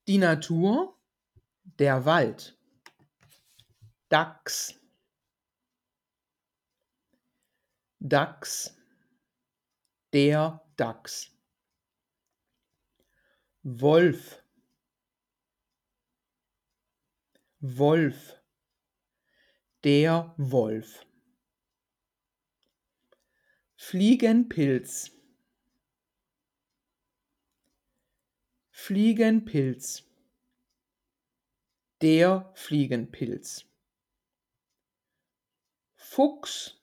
Die Natur, der Wald. Dachs, Dachs, der Dachs. Wolf, Wolf, der Wolf. Fliegenpilz, Fliegenpilz, der Fliegenpilz. Fuchs,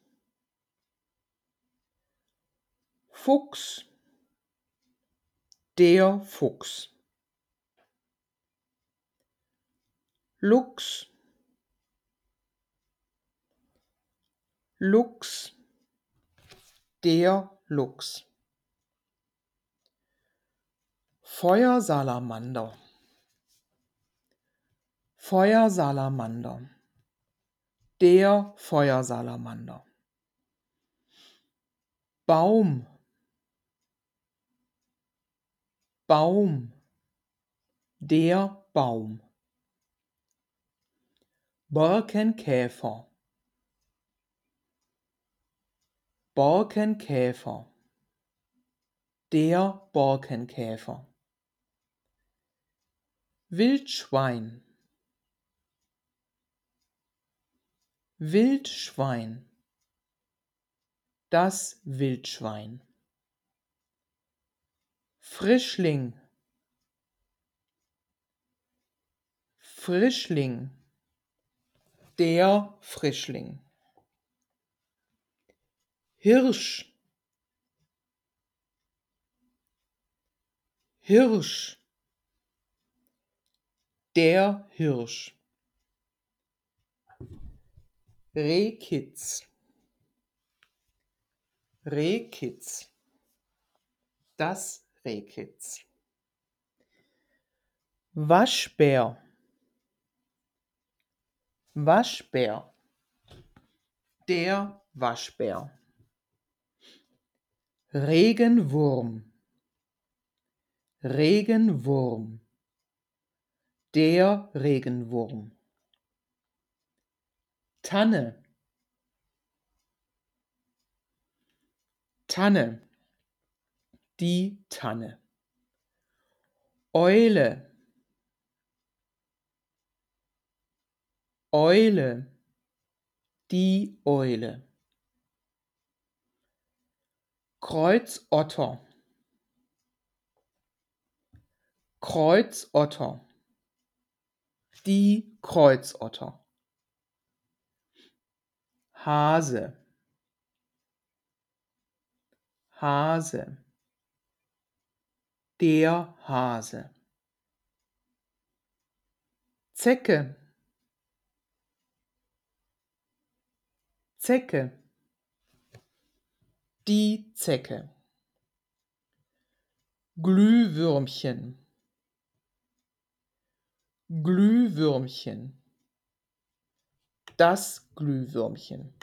Fuchs, der Fuchs. Luchs, Luchs, der Luchs. Feuersalamander, Feuersalamander, der Feuersalamander. Baum, Baum, der Baum. Borkenkäfer, Borkenkäfer, der Borkenkäfer. Wildschwein, Wildschwein, das Wildschwein. Frischling, Frischling, der Frischling. Hirsch, Hirsch, der Hirsch. Rehkitz, Rehkitz, das Rehkitz. Waschbär, Waschbär, der Waschbär. Regenwurm, Regenwurm, der Regenwurm. Tanne, Tanne, die Tanne. Eule, Eule, die Eule. Kreuzotter, Kreuzotter, die Kreuzotter. Hase, Hase, der Hase. Zecke, Zecke, die Zecke. Glühwürmchen, Glühwürmchen, das Glühwürmchen.